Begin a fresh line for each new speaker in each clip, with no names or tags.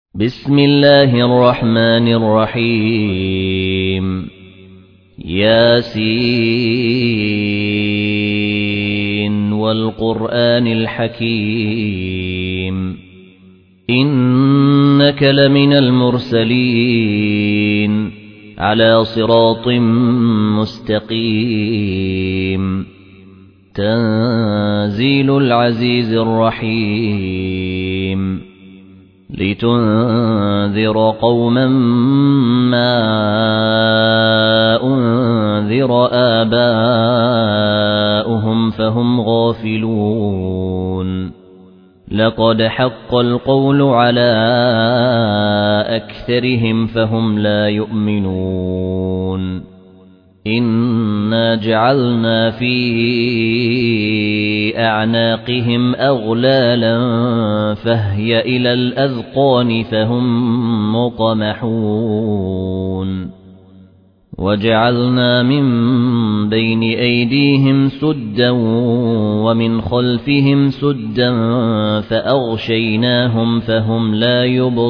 بسم الله الرحمن الرحيم ياسين والقرآن الحكيم إنك لمن المرسلين على صراط مستقيم تنزيل العزيز الرحيم لتنذر قوما ما أنذر آباؤهم فهم غافلون لقد حق القول على أكثرهم فهم لا يؤمنون إنا جعلنا في أعناقهم أغلالا فهي إلى الأذقان فهم مطمحون وجعلنا من بين أيديهم سدا ومن خلفهم سدا فأغشيناهم فهم لا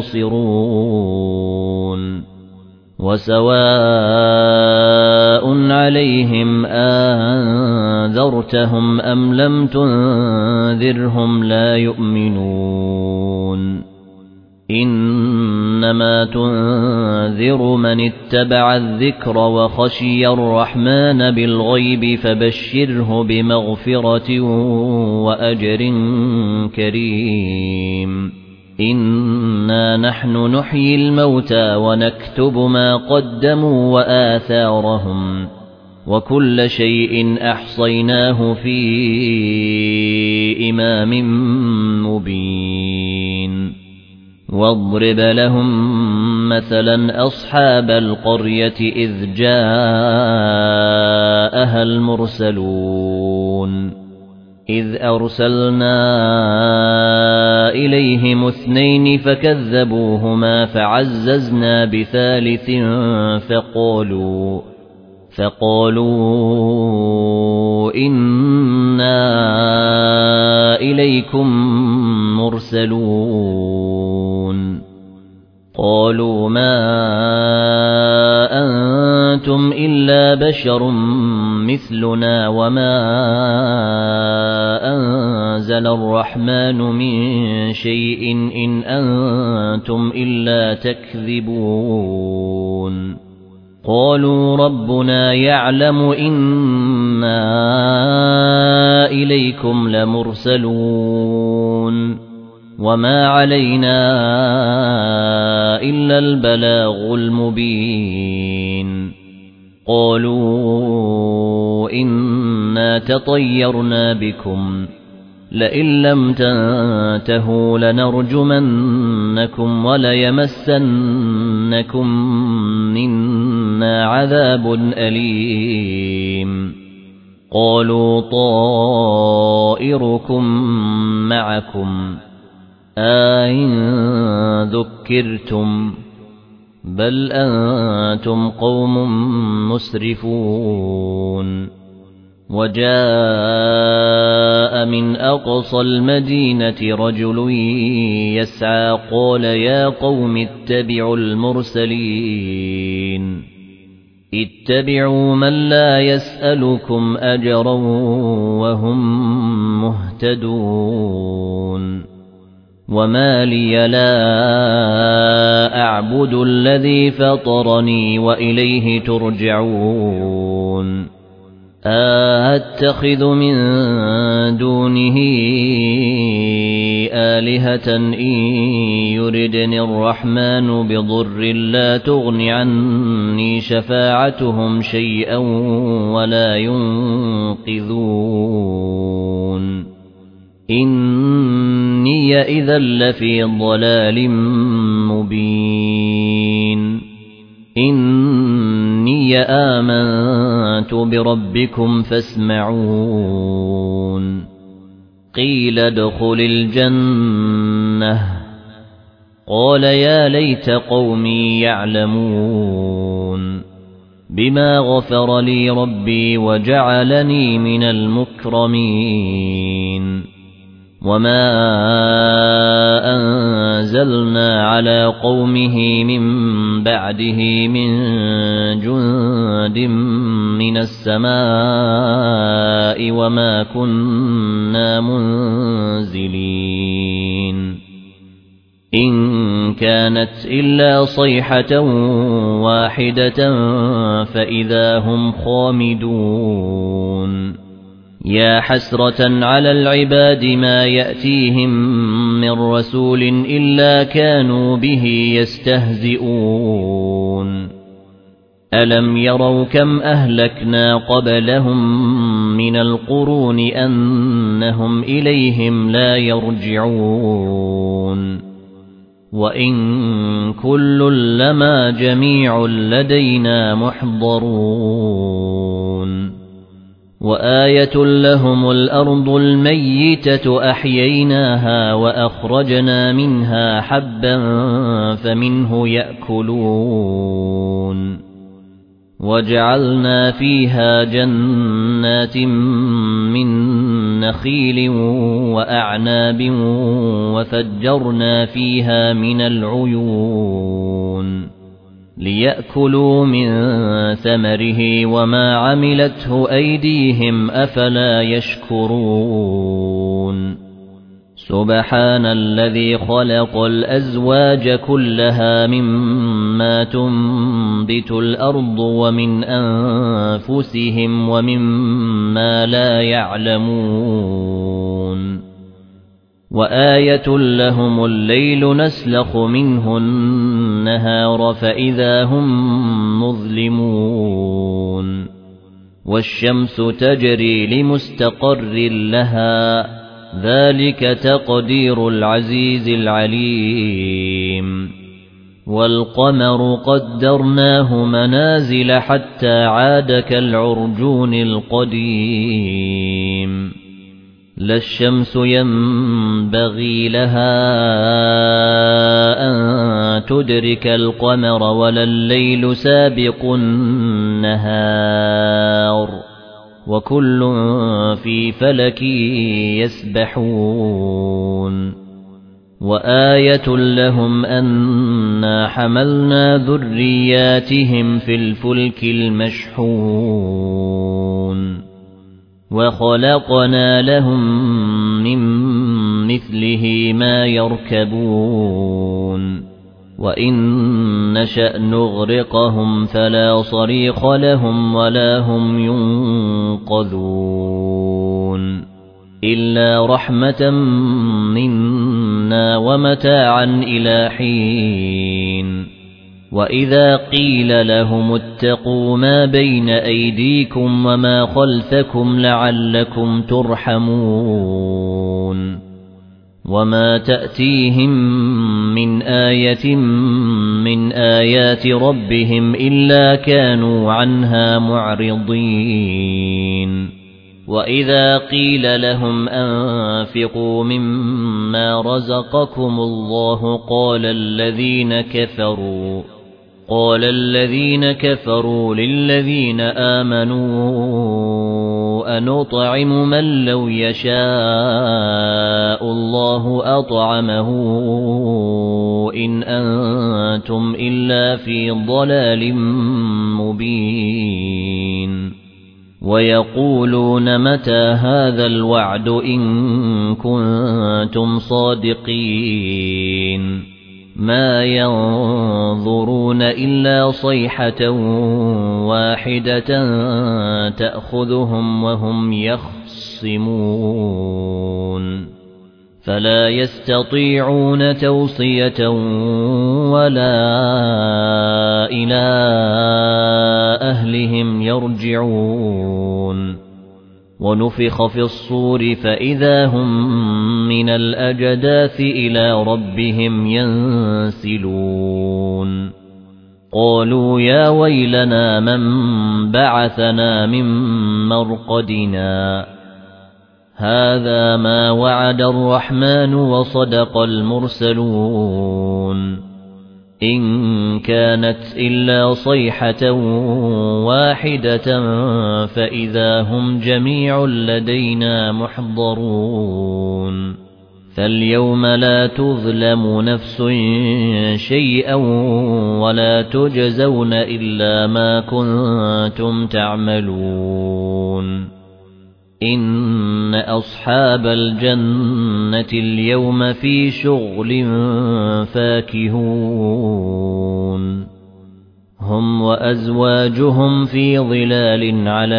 يبصرون وسواء عليهم أنذرتهم أم لم تنذرهم لا يؤمنون إنما تنذر من اتبع الذكر وخشي الرحمن بالغيب فبشره بمغفرة وأجر كريم إنا نحن نحيي الموتى ونكتب ما قدموا وآثارهم وكل شيء أحصيناه في إمام مبين واضرب لهم مثلا أصحاب القرية إذ جاءها المرسلون إذ أرسلنا إليهم 2 فكذبوهما فعززنا بثالث فقالوا إنا إليكم مرسلون قالوا ما أنتم إلا بشر مثلنا وما أنزل الرحمن من شيء إن أنتم إلا تكذبون قالوا ربنا يعلم إنا إليكم لمرسلون وما علينا إلا البلاغ المبين قالوا إنا تطيرنا بكم لئن لم تنتهوا لنرجمنكم وليمسنكم منا عذاب أليم قالوا طائركم معكم أئن ذكرتم بل أنتم قوم مسرفون وجاء من أقصى المدينة رجل يسعى قال يا قوم اتبعوا المرسلين اتبعوا من لا يسألكم أجرا وهم مهتدون وما لي لا أعبد الذي فطرني وإليه ترجعون أتخذ من دونه آلهة إن يردني الرحمن بضر لا تغن عني شفاعتهم شيئا ولا ينقذون إني إذا لفي ضلال مبين إني آمنت بربكم فاسمعون قيل ادخل الجنة قال يا ليت قومي يعلمون بما غفر لي ربي وجعلني من المكرمين وما أنزلنا على قومه من بعده من جند من السماء وما كنا منزلين إن كانت إلا صيحة واحدة فإذا هم خامدون يا حسرة على العباد ما يأتيهم من رسول إلا كانوا به يستهزئون ألم يروا كم أهلكنا قبلهم من القرون أنهم إليهم لا يرجعون وإن كل لما جميع لدينا محضرون وآية لهم الأرض الميتة أحييناها وأخرجنا منها حبا فمنه يأكلون وجعلنا فيها جنات من نخيل وأعناب وفجرنا فيها من العيون ليأكلوا من ثمره وما عملته أيديهم أفلا يشكرون سبحان الذي خلق الأزواج كلها مما تنبت الأرض ومن أنفسهم ومما لا يعلمون وآية لهم الليل نسلخ منه النهار فإذا هم مظلمون والشمس تجري لمستقر لها ذلك تقدير العزيز العليم والقمر قدرناه منازل حتى عاد كالعرجون القديم لا الشمس ينبغي لها أن تدرك القمر ولا الليل سابق النهار وكل في فلك يسبحون وآية لهم أنا حملنا ذرياتهم في الفلك المشحون وخلقنا لهم من مثله ما يركبون وإن نشأ نغرقهم فلا صريخ لهم ولا هم ينقذون إلا رحمة منا ومتاعا إلى حين وإذا قيل لهم اتقوا ما بين أيديكم وما خلفكم لعلكم ترحمون وما تأتيهم من آية من آيات ربهم إلا كانوا عنها معرضين وإذا قيل لهم أنفقوا مما رزقكم الله قال الذين كفروا للذين آمنوا أنطعم من لو يشاء الله أطعمه إن أنتم إلا في ضلال مبين ويقولون متى هذا الوعد إن كنتم صادقين ما ينظرون إلا صيحة واحدة تأخذهم وهم يخصمون فلا يستطيعون توصية ولا إلى أهلهم يرجعون ونفخ في الصور فإذا هم من الأجداث إلى ربهم ينسلون قالوا يا ويلنا من بعثنا من مرقدنا هذا ما وعد الرحمن وصدق المرسلون إن كانت إلا صيحة واحدة فإذا هم جميع لدينا محضرون فاليوم لا تظلم نفس شيئا ولا تجزون إلا ما كنتم تعملون إن أصحاب الجنة اليوم في شغل فاكهون هم وأزواجهم في ظلال على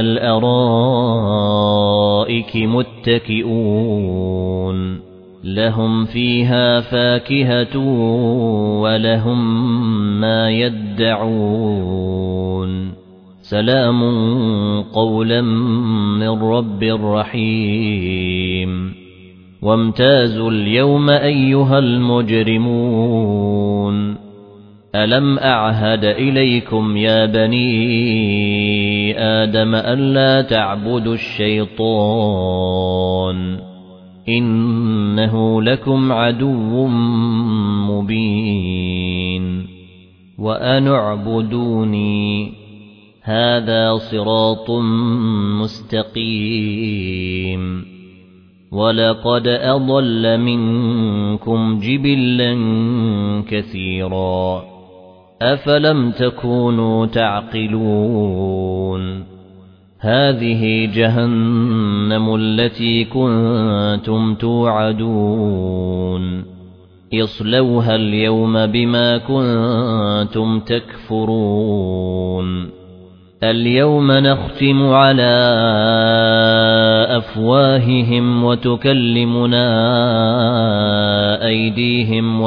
الأرائك متكئون لهم فيها فاكهة ولهم ما يدعون سلام قولا من رب رحيم وامتازوا اليوم أيها المجرمون ألم أعهد إليكم يا بني آدم ألا تعبدوا الشيطان إنه لكم عدو مبين وأن اعبدوني هذا صراط مستقيم ولقد أضل منكم جبلا كثيرا أفلم تكونوا تعقلون هذه جهنم التي كنتم توعدون اصلوها اليوم بما كنتم تكفرون اليوم نختم على أفواههم وتكلمنا أيديهم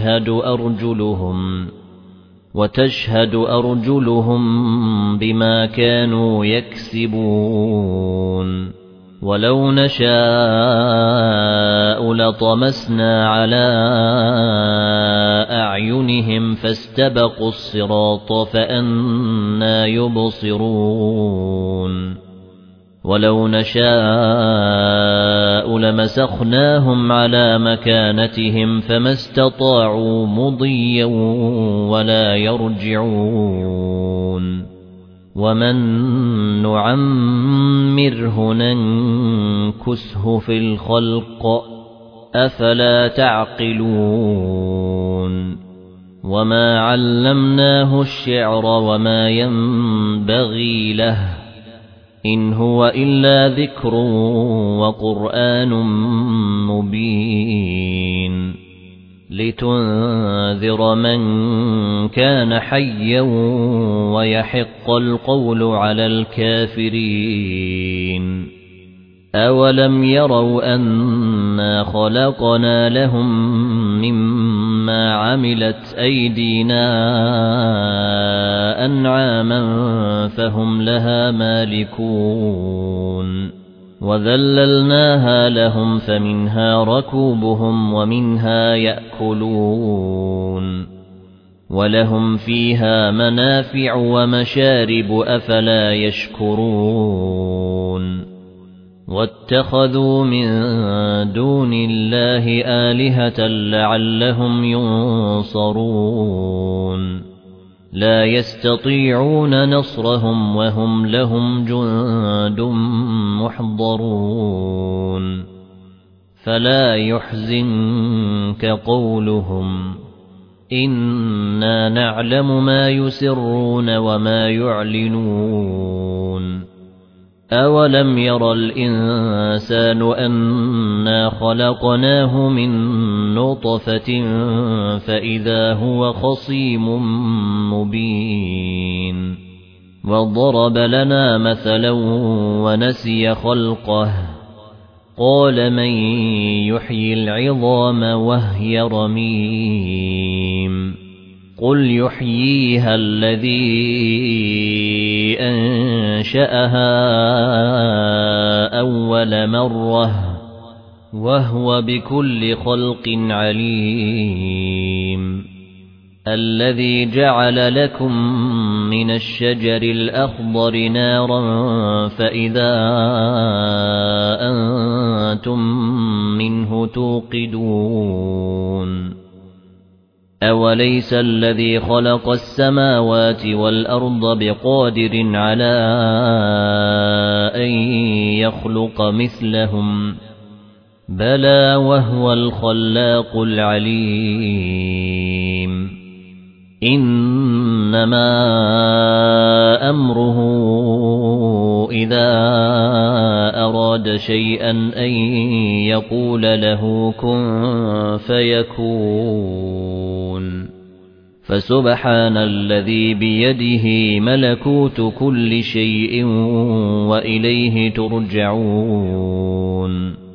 وتشهد أرجلهم بما كانوا يكسبون ولو نشاء لطمسنا على أعينهم فاستبقوا الصراط فأنى يبصرون ولو نشاء لمسخناهم على مكانتهم فما استطاعوا مضيا ولا يرجعون ومن نعمره ننكسه في الخلق أفلا تعقلون وما علمناه الشعر وما ينبغي له إن هو إلا ذكر وقرآن مبين لتنذر من كان حيا ويحق القول على الكافرين أولم يروا أنا خلقنا لهم مما عملت أيدينا أنعاما فهم لها مالكون وذللناها لهم فمنها ركوبهم ومنها يأكلون ولهم فيها منافع ومشارب أفلا يشكرون واتخذوا من دون الله آلهة لعلهم ينصرون لا يستطيعون نصرهم وهم لهم جند محضرون فلا يحزنك قولهم إنا نعلم ما يسرون وما يعلنون أولم ير الإنسان أنا خلقناه من نطفة فإذا هو خصيم مبين وضرب لنا مثلا ونسي خلقه قال من يحيي العظام وهي رميم قل يحييها الذي أنشأها أول مرة وهو بكل خلق عليم الذي جعل لكم من الشجر الأخضر نارا فإذا أنتم منه توقدون أوليس الذي خلق السماوات والأرض بقادر على أن يخلق مثلهم بلى وهو الخلاق العليم إنما أمره إذا أراد شيئا أن يقول له كن فيكون فسبحان الذي بيده ملكوت كل شيء وإليه ترجعون